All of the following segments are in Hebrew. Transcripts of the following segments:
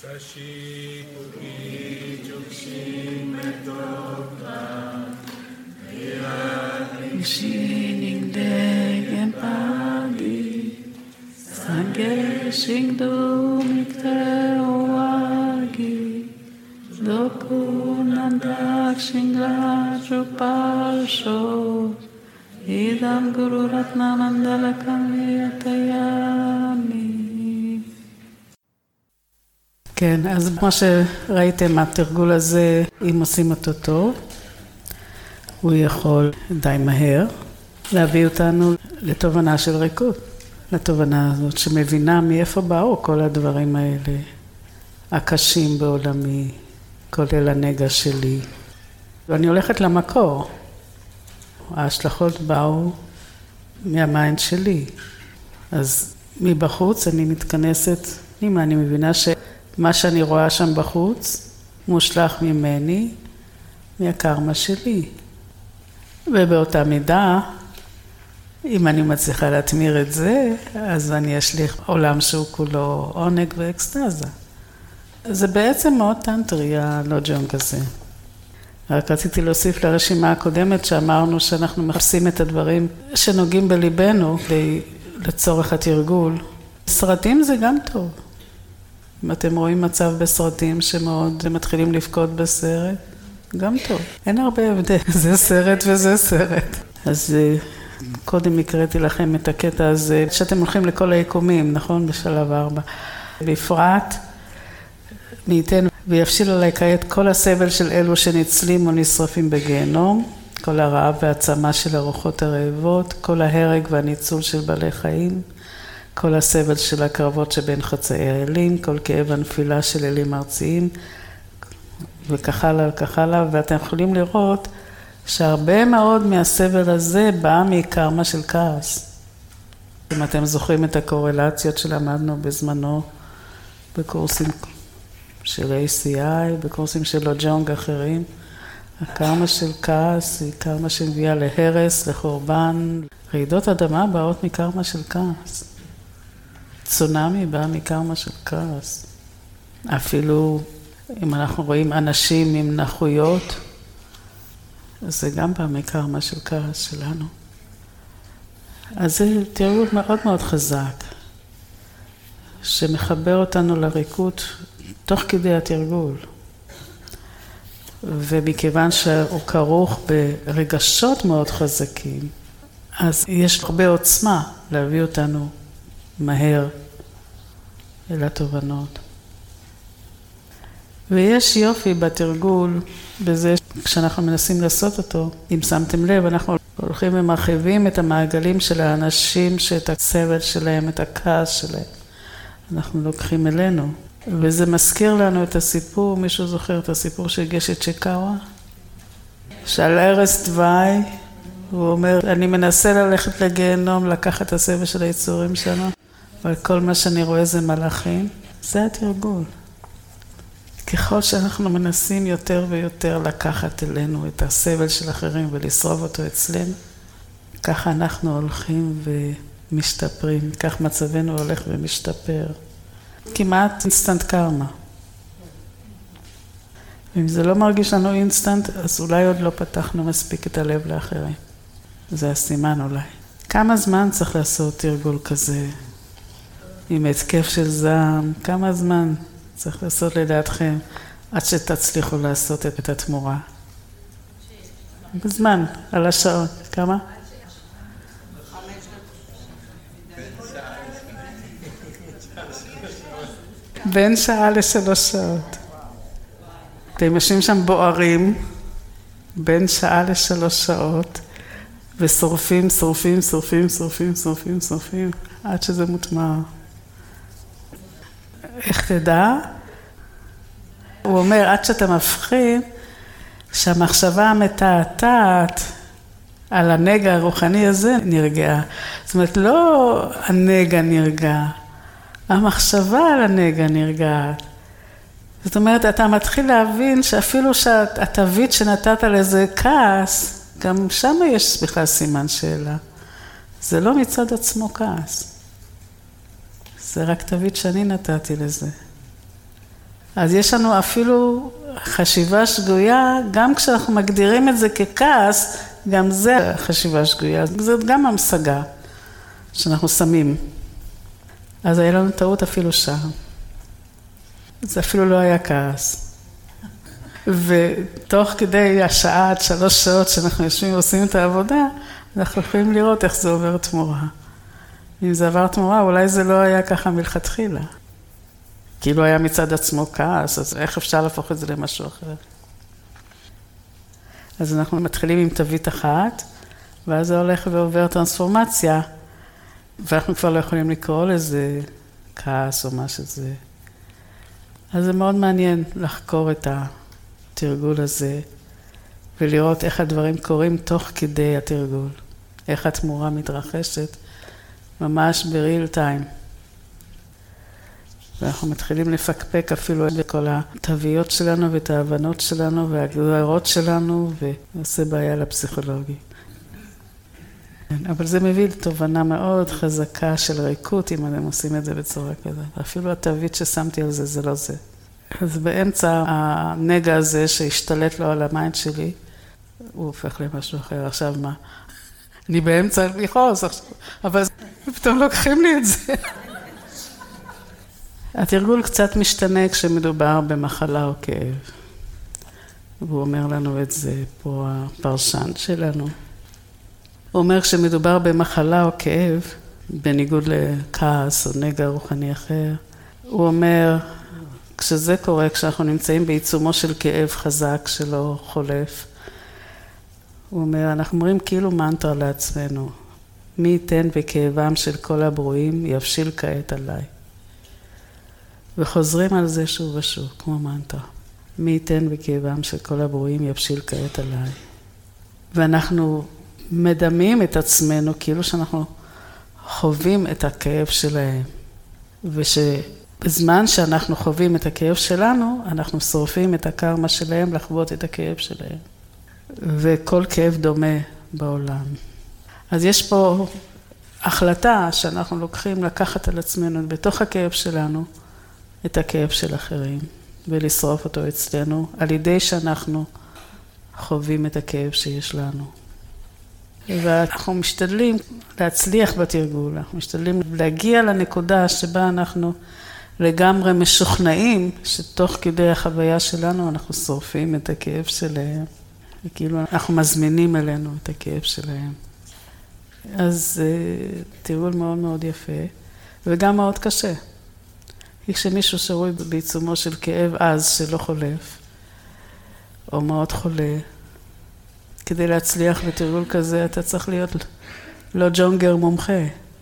Sashi Kuki Jukshin Metokla Shining Degen Padi Sange Shingdo Mikteowagi Dokunandak Shingla Chuparsho Idam Guru Ratna Mandala Kamiyatayami. כן, אז כמו שראיתם, התרגול הזה, אם עושים אותו טוב, הוא יכול די מהר להביא אותנו לתובנה של ריקות, לתובנה הזאת שמבינה מאיפה באו כל הדברים האלה, הקשים בעולמי, כולל הנגע שלי. ואני הולכת למקור, ההשלכות באו מהמיינד שלי. אז מבחוץ אני מתכנסת, אני מבינה מה שאני רואה שם בחוץ מושלך ממני, מהקרמה שלי. ובאותה מידה, אם אני מצליחה להתמיר את זה, אז אני אשליך עולם שהוא כולו עונג ואקסטאזה. זה בעצם מאוד טנטרי, הלוג'ונג הזה. רק רציתי להוסיף לרשימה הקודמת שאמרנו שאנחנו מחפשים את הדברים שנוגעים בליבנו לצורך התרגול. סרטים זה גם טוב. אם אתם רואים מצב בסרטים שמאוד מתחילים לבכות בסרט, גם טוב. אין הרבה הבדל, זה סרט וזה סרט. אז קודם הקראתי לכם את הקטע הזה, שאתם הולכים לכל היקומים, נכון? בשלב 4. בפרט, מי ייתן ויפשיל עליי כעת כל הסבל של אלו שנצלים או נשרפים בגיהנום, כל הרעב והעצמה של הרוחות הרעבות, כל ההרג והניצול של בעלי חיים, כל הסבל של הקרבות שבין חצאי האלים, כל כאב הנפילה של אלים ארציים, וכך הלאה, ואתם יכולים לראות שהרבה מאוד מהסבל הזה בא מקרמה של כעס. אם אתם זוכרים את הקורלציות שלמדנו בזמנו, בקורסים של ACI, בקורסים של לוג'ונג אחרים, הקרמה של כעס היא קרמה שמביאה להרס, לחורבן. רעידות אדמה באות מקרמה של כעס. צונאמי בא מקרמה של כעס. אפילו אם אנחנו רואים אנשים עם נכויות, זה גם בא מקרמה של כעס שלנו. אז זה תרגול מאוד מאוד חזק, שמחבר אותנו לריקות תוך כדי התרגול. ומכיוון שהוא כרוך ברגשות מאוד חזקים, אז יש הרבה עוצמה להביא אותנו מהר אל התובנות. ויש יופי בתרגול בזה כשאנחנו מנסים לעשות אותו. אם שמתם לב, אנחנו הולכים ומרחיבים את המעגלים של האנשים שאת הסבל שלהם, את הכעס שלהם. אנחנו לוקחים אלינו. וזה מזכיר לנו את הסיפור, מישהו זוכר את הסיפור של גשת שקאווה? שעל ערש דווי, הוא אומר, אני מנסה ללכת לגיהנום, לקחת את הסבל של היצורים שלנו, אבל כל מה שאני רואה זה מלאכים. זה התרגול. ככל שאנחנו מנסים יותר ויותר לקחת אלינו את הסבל של אחרים ולשרוף אותו אצלנו, ככה אנחנו הולכים ומשתפרים, כך מצבנו הולך ומשתפר. כמעט אינסטנט קרמה. אם זה לא מרגיש לנו אינסטנט, אז אולי עוד לא פתחנו מספיק את הלב לאחרים. זה הסימן אולי. כמה זמן צריך לעשות תרגול כזה? עם התקף של זעם, כמה זמן צריך לעשות לדעתכם עד שתצליחו לעשות את התמורה? בזמן, על השעות. כמה? בין שעה ל3 שעות. אתם יושבים שם בוערים, בין שעה ל3 שעות, ושורפים, עד שזה מוטמע. איך תדע? הוא אומר, עד שאתה מבחין, שהמחשבה המתעתעת על הנגע הרוחני הזה נרגעה. זאת אומרת, לא הנגע נרגע, המחשבה על הנגע נרגעת. זאת אומרת, אתה מתחיל להבין שאפילו שהתווית שנתת לזה כעס, גם שם יש בכלל סימן שאלה. זה לא מצד עצמו כעס. זה רק תווית שאני נתתי לזה. אז יש לנו אפילו חשיבה שגויה, גם כשאנחנו מגדירים את זה ככעס, גם זה חשיבה שגויה, זאת גם המשגה שאנחנו שמים. אז היה לנו טעות אפילו שם. זה אפילו לא היה כעס. ותוך כדי השעה עד 3 שעות שאנחנו יושבים ועושים את העבודה, אנחנו יכולים לראות איך זה עובר תמורה. אם זה עבר תמורה, אולי זה לא היה ככה מלכתחילה. כאילו היה מצד עצמו כעס, אז איך אפשר להפוך את זה למשהו אחר? אז אנחנו מתחילים עם תווית אחת, ואז זה הולך ועובר טרנספורמציה, ואנחנו כבר לא יכולים לקרוא לזה כעס או מה שזה. אז זה מאוד מעניין לחקור את התרגול הזה, ולראות איך הדברים קורים תוך כדי התרגול. איך התמורה מתרחשת, ממש בריל טיים. ואנחנו מתחילים לפקפק אפילו בכל התוויות שלנו ואת ההבנות שלנו והגדרות שלנו, ועושה בעיה לפסיכולוגי. אבל זה מביא לתובנה מאוד חזקה של ריקות, אם אתם עושים את זה בצורה כזאת. אפילו התווית ששמתי על זה, זה לא זה. אז באמצע הנגע הזה שהשתלט לו על המיינד שלי, הוא הופך למשהו אחר. עכשיו מה? אני באמצע לכעוס עכשיו, אבל פתאום לוקחים לי את זה. התרגול קצת משתנה כשמדובר במחלה או כאב. והוא אומר לנו את זה פה הפרשן שלנו. הוא אומר כשמדובר במחלה או כאב, בניגוד לכעס או נגע רוחני אחר, הוא אומר, כשזה קורה, כשאנחנו נמצאים בעיצומו של כאב חזק שלא חולף, הוא אומר, אנחנו אומרים כאילו מנטרה לעצמנו, מי ייתן בכאבם של כל הברואים יבשיל כעת עליי. וחוזרים על זה שוב ושוב, כמו מנטרה. מי ייתן בכאבם של כל הברואים יבשיל כעת עליי. ואנחנו מדמים את עצמנו כאילו שאנחנו חווים את הכאב שלהם. ושבזמן שאנחנו חווים את הכאב שלנו, אנחנו שורפים את הקרמה שלהם לחוות את הכאב שלהם. וכל כאב דומה בעולם. אז יש פה החלטה שאנחנו לוקחים לקחת על עצמנו בתוך הכאב שלנו, את הכאב של אחרים, ולשרוף אותו אצלנו, על ידי שאנחנו חווים את הכאב שיש לנו. ואנחנו משתדלים להצליח בתרגול, אנחנו משתדלים להגיע לנקודה שבה אנחנו לגמרי משוכנעים, שתוך כדי החוויה שלנו אנחנו שורפים את הכאב שלהם, וכאילו אנחנו מזמינים אלינו את הכאב שלהם. אז תרגול מאוד מאוד יפה, וגם מאוד קשה. כי כשמישהו שרוי בעיצומו של כאב עז שלא חולף, או מאוד חולה, כדי להצליח בתרגול כזה, אתה צריך להיות לא ג'ונגר מומחה.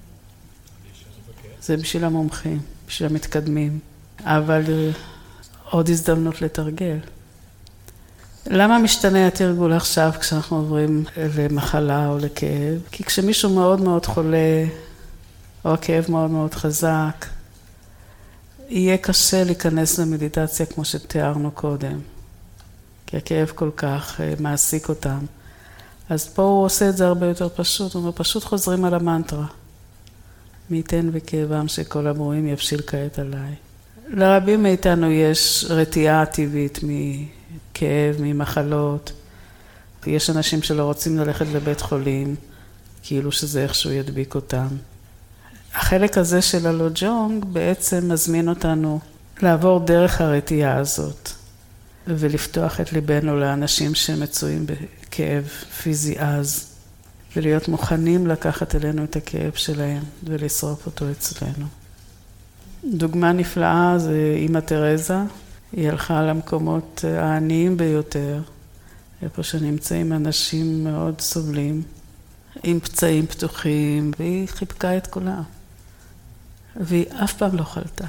זה בשביל המומחים, בשביל המתקדמים. אבל עוד הזדמנות לתרגל. למה משתנה התרגול עכשיו כשאנחנו עוברים למחלה או לכאב? כי כשמישהו מאוד מאוד חולה, או הכאב מאוד מאוד חזק, יהיה קשה להיכנס למדיטציה כמו שתיארנו קודם. כי הכאב כל כך מעסיק אותם. אז פה הוא עושה את זה הרבה יותר פשוט, הוא אומר, פשוט חוזרים על המנטרה. מי ייתן בכאבם שכל הברואים יבשיל כעת עליי. לרבים מאיתנו יש רתיעה טבעית מכאב, ממחלות. יש אנשים שלא רוצים ללכת לבית חולים, כאילו שזה איכשהו ידביק אותם. החלק הזה של הלוג'ונג בעצם מזמין אותנו לעבור דרך הרתיעה הזאת. ולפתוח את ליבנו לאנשים שמצויים בכאב פיזי עז, ולהיות מוכנים לקחת אלינו את הכאב שלהם ולשרוף אותו אצלנו. דוגמה נפלאה זה אמא תרזה, היא הלכה למקומות העניים ביותר, איפה שנמצאים אנשים מאוד סובלים, עם פצעים פתוחים, והיא חיבקה את כולם. והיא אף פעם לא חלתה.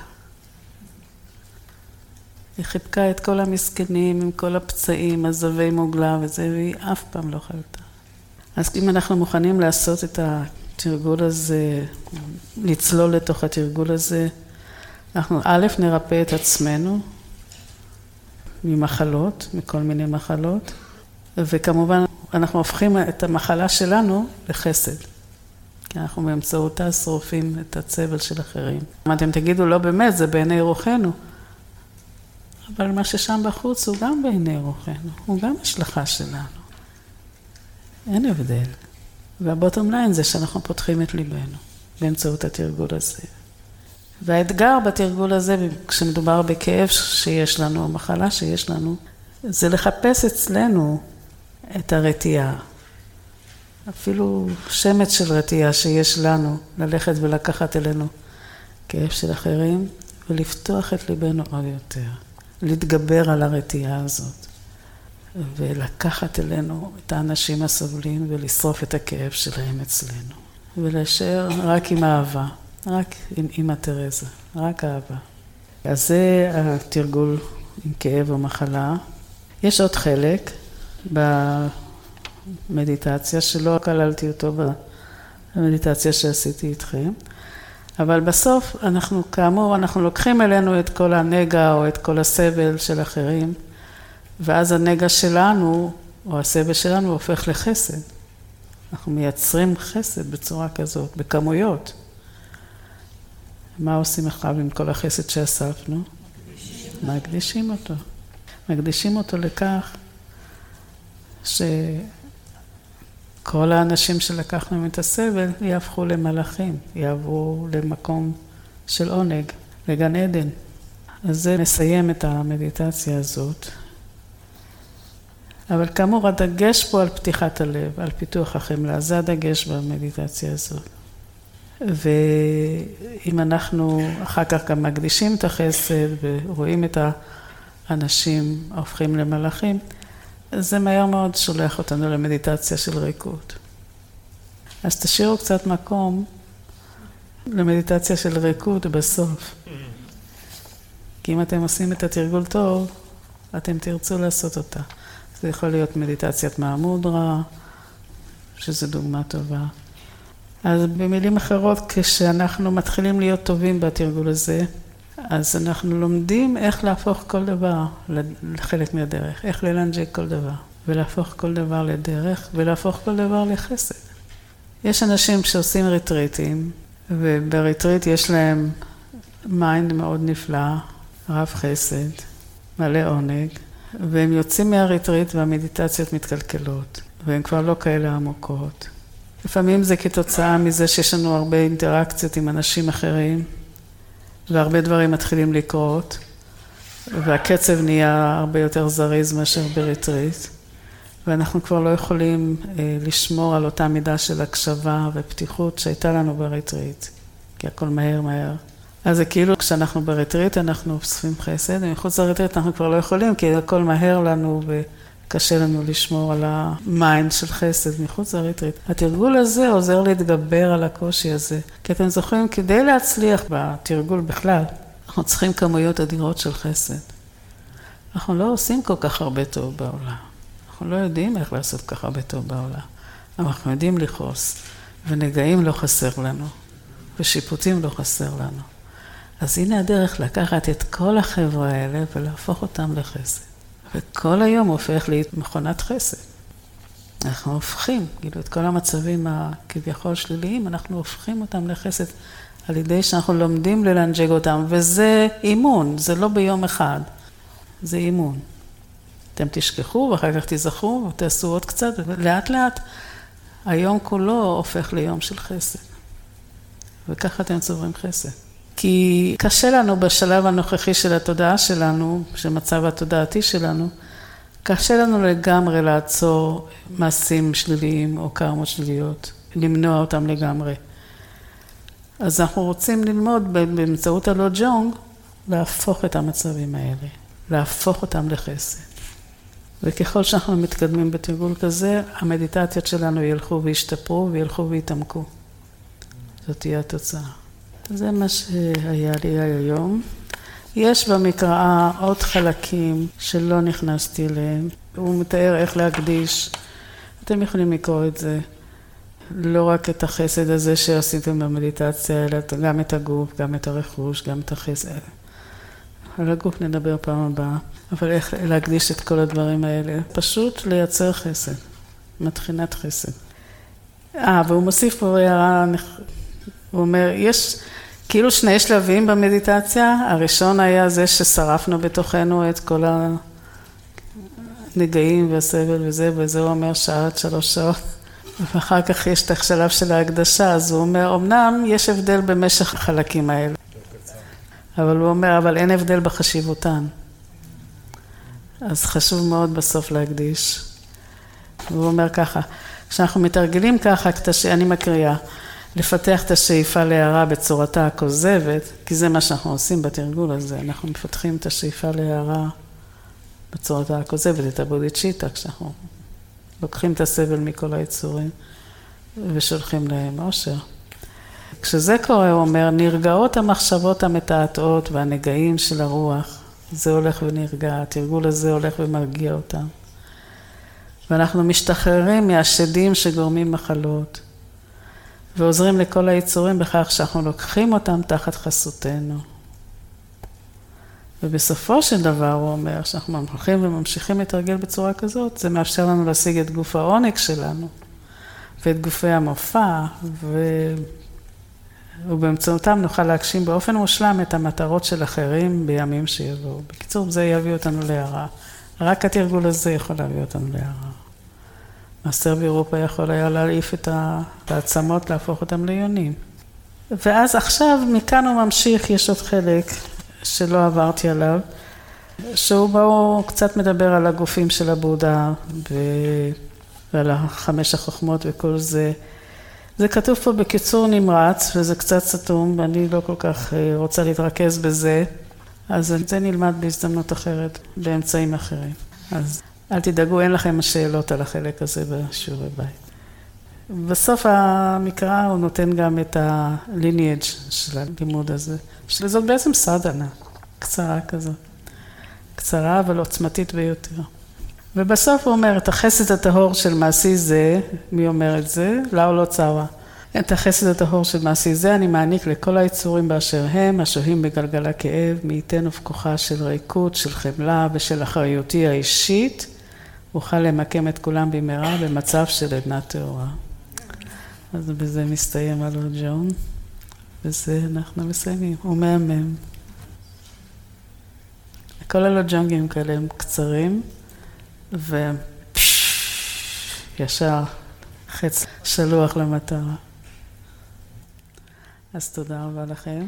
היא חיבקה את כל המסכנים עם כל הפצעים, הזווי מוגלה וזה, והיא אף פעם לא חלתה. אז אם אנחנו מוכנים לעשות את התרגול הזה, לצלול לתוך התרגול הזה, אנחנו א' נרפא את עצמנו ממחלות, מכל מיני מחלות, וכמובן אנחנו הופכים את המחלה שלנו לחסד. כי אנחנו באמצעותה שורפים את הצבל של אחרים. אם אתם תגידו, לא באמת, זה בעיני רוחנו. אבל מה ששם בחוץ הוא גם בעיני רוחנו, הוא גם השלכה שלנו. אין הבדל. והבוטום ליין זה שאנחנו פותחים את ליבנו באמצעות התרגול הזה. והאתגר בתרגול הזה, כשמדובר בכאב שיש לנו, או מחלה שיש לנו, זה לחפש אצלנו את הרתיעה. אפילו שמץ של רתיעה שיש לנו, ללכת ולקחת אלינו כאב של אחרים, ולפתוח את ליבנו עוד יותר. להתגבר על הרתיעה הזאת. ולקחת אלינו את האנשים הסובלים, ולשרוף את הכאב שלהם אצלנו. ולהישאר רק עם אהבה, רק עם אמא תרזה, רק אהבה. אז זה התרגול עם כאב או מחלה. יש עוד חלק במדיטציה, שלא כללתי אותו במדיטציה שעשיתי איתכם, אבל בסוף אנחנו, כאמור, אנחנו לוקחים אלינו את כל הנגע או את כל הסבל של אחרים, ואז הנגע שלנו או הסבל שלנו הופך לחסד. אנחנו מייצרים חסד בצורה כזאת, בכמויות. מה עושים עכשיו עם כל החסד שאספנו? מקדישים אותו. מקדישים אותו לכך שכל האנשים שלקחנו את הסבל יהפכו למלאכים, יעברו למקום של עונג, לגן עדן. אז זה מסיים את המדיטציה הזאת. אבל כאמור, הדגש פה על פתיחת הלב, על פיתוח החמלה, זה הדגש במדיטציה הזאת. ואם אנחנו אחר כך גם מקדישים את החסד ורואים את האנשים הופכים למלאכים, זה מהר מאוד שולח אותנו למדיטציה של ריקות. אז תשאירו קצת מקום למדיטציה של ריקות בסוף. כי אם אתם עושים את התרגול טוב, אתם תרצו לעשות אותה. זה יכול להיות מדיטציית מהמודרה, שזו דוגמה טובה. אז במילים אחרות, כשאנחנו מתחילים להיות טובים בתרגול הזה, אז אנחנו לומדים איך להפוך כל דבר לחלק מהדרך, איך ללנג'ק כל דבר, ולהפוך כל דבר לדרך, ולהפוך כל דבר לחסד. יש אנשים שעושים ריטריטים, ובריטריט יש להם מיינד מאוד נפלא, רב חסד, מלא עונג, והם יוצאים מהריטריט והמדיטציות מתקלקלות, והן כבר לא כאלה עמוקות. לפעמים זה כתוצאה מזה שיש לנו הרבה אינטראקציות עם אנשים אחרים, והרבה דברים מתחילים לקרות, והקצב נהיה הרבה יותר זריז מאשר בריטריט, ואנחנו כבר לא יכולים לשמור על אותה מידה של הקשבה ופתיחות שהייתה לנו בריטריט, כי הכל מהר. אז זה כאילו כשאנחנו בריטריט אנחנו אוספים חסד, ומחוץ לריטריט אנחנו כבר לא יכולים, כי הכל מהר לנו וקשה לנו לשמור על המיינד של חסד מחוץ לריטריט. התרגול הזה עוזר להתגבר על הקושי הזה, כי אתם זוכרים, כדי להצליח בתרגול בכלל, אנחנו צריכים כמויות אדירות של חסד. אנחנו לא עושים כל כך הרבה טוב בעולם. אנחנו לא יודעים איך לעשות כך הרבה טוב בעולם. אבל אנחנו יודעים לכעוס, ונגעים לא חסר לנו, ושיפוטים לא חסר לנו. אז הנה הדרך לקחת את כל החברה האלה ולהפוך אותם לחסד. וכל היום הופך להיות מכונת חסד. אנחנו הופכים, כאילו את כל המצבים הכביכול שליליים, אנחנו הופכים אותם לחסד על ידי שאנחנו לומדים ללנג'ג אותם, וזה אימון, זה לא ביום אחד, זה אימון. אתם תשכחו ואחר כך תזכרו ותעשו עוד קצת, ולאט לאט היום כולו הופך ליום של חסד. וככה אתם צוברים חסד. כי קשה לנו בשלב הנוכחי של התודעה שלנו, של מצב התודעתי שלנו, קשה לנו לגמרי לעצור מעשים שליליים או קרמות שליליות, למנוע אותם לגמרי. אז אנחנו רוצים ללמוד באמצעות הלא ג'ונג, להפוך את המצבים האלה, להפוך אותם לחסד. וככל שאנחנו מתקדמים בתרגול כזה, המדיטציות שלנו ילכו וישתפרו וילכו ויתעמקו. זאת תהיה התוצאה. זה מה שהיה לי היום. יש במקראה עוד חלקים שלא נכנסתי אליהם. הוא מתאר איך להקדיש. אתם יכולים לקרוא את זה. לא רק את החסד הזה שעשיתם במדיטציה, אלא גם את הגוף, גם את הרכוש, גם את החסד. על הגוף נדבר פעם הבאה. אבל איך להקדיש את כל הדברים האלה? פשוט לייצר חסד. מתחינת חסד. והוא מוסיף פה הערה, הוא אומר, יש, כאילו שני שלבים במדיטציה, הראשון היה זה ששרפנו בתוכנו את כל הנגעים והסבל וזה הוא אומר שעה עד 3 שעות, ואחר כך יש את השלב של ההקדשה, אז הוא אומר, אמנם יש הבדל במשך החלקים האלה, אבל הוא אומר, אבל אין הבדל בחשיבותן. אז חשוב מאוד בסוף להקדיש. הוא אומר ככה, כשאנחנו מתרגלים ככה, אני מקריאה, לפתח את השאיפה להערה בצורתה הכוזבת, כי זה מה שאנחנו עושים בתרגול הזה, אנחנו מפתחים את השאיפה להערה בצורתה הכוזבת, את הבודיצ'יטה, כשאנחנו לוקחים את הסבל מכל היצורים ושולחים להם אושר. כשזה קורה, הוא אומר, נרגעות המחשבות המתעתעות והנגעים של הרוח, זה הולך ונרגע, התרגול הזה הולך ומרגיע אותם. ואנחנו משתחררים מהשדים שגורמים מחלות, ועוזרים לכל היצורים בכך שאנחנו לוקחים אותם תחת חסותנו. ובסופו של דבר הוא אומר, שאנחנו הולכים וממשיכים לתרגל בצורה כזאת, זה מאפשר לנו להשיג את גוף העונג שלנו, ואת גופי המופע, ובאמצעותם נוכל להגשים באופן מושלם את המטרות של אחרים בימים שיבואו. בקיצור, זה יביא אותנו להערה. רק התרגול הזה יכול להביא אותנו להערה. מאסטר באירופה יכול היה להעיף את העצמות, להפוך אותם ליונים. ואז עכשיו, מכאן הוא ממשיך, יש עוד חלק שלא עברתי עליו, שהוא בו קצת מדבר על הגופים של הבודה, ועל 5 החוכמות וכל זה. זה כתוב פה בקיצור נמרץ, וזה קצת סתום, ואני לא כל כך רוצה להתרכז בזה, אז זה נלמד בהזדמנות אחרת, באמצעים אחרים. אז אל תדאגו, אין לכם שאלות על החלק הזה בשיעורי בית. בסוף המקרא הוא נותן גם את הליניאג' של הלימוד הזה, שזאת בעצם סדנה, קצרה כזאת. קצרה אבל עוצמתית ביותר. ובסוף הוא אומר, את החסד הטהור של מעשי זה, מי אומר את זה? לא, לא צרה. את החסד הטהור של מעשי זה אני מעניק לכל היצורים באשר הם, השוהים בגלגל הכאב, מאיתן ובכוחה של ריקות, של חמלה ושל אחריותי האישית, אוכל למקם את כולם במהרה במצב של עדנה טהורה. אז בזה מסתיים הלו ג'ון, וזה אנחנו מסיימים. הוא מהמם. כל הלו ג'ונגים כאלה הם קצרים, וישר חץ שלוח למטרה. אז תודה רבה לכם.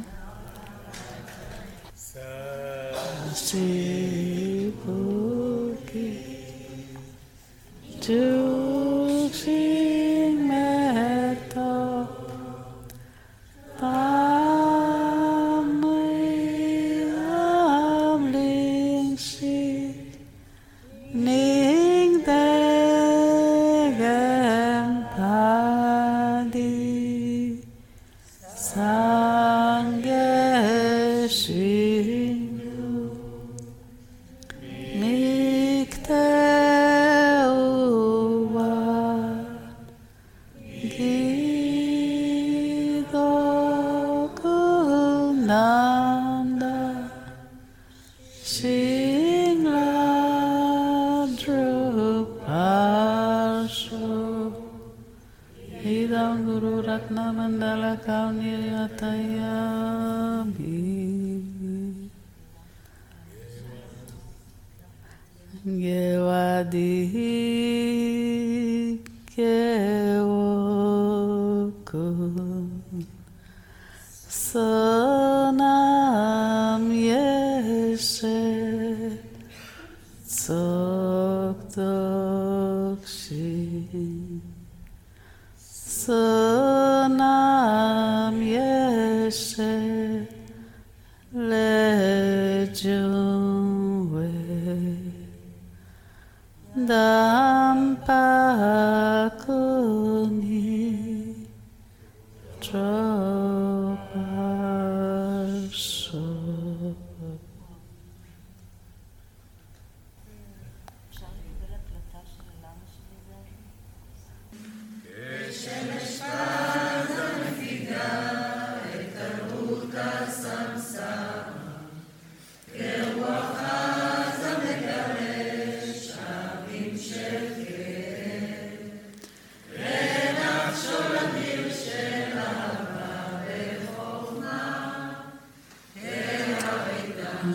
Yeah.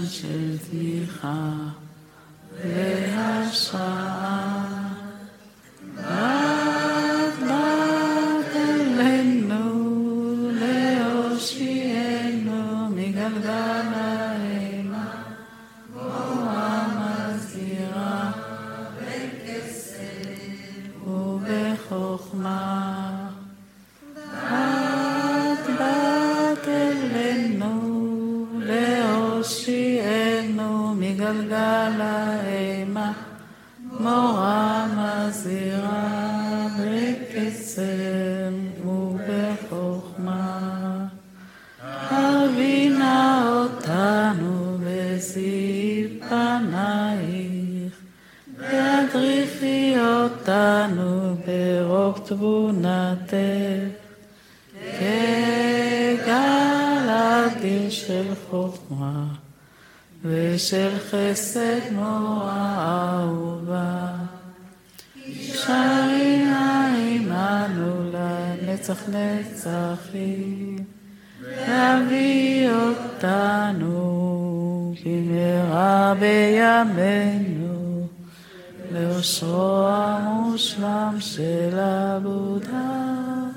של תמיכה והשראה. בת אלינו להושיענו מגלגל האימה, בואה מזהירה בקסם ובחוכמה. בת אלינו להושיענו מגלגל האימה, מורה מזהירה בקסם ובחוכמה. הבינה אותנו בזיו פנייך, והדריכי אותנו ברוב תבונתך, כגל אדיר של חוכמה ושל חסד מורה אהובה. שרי עמנו לנצח נצחים, להביא אותנו במהרה בימינו לאושרו המושלם של הבודה.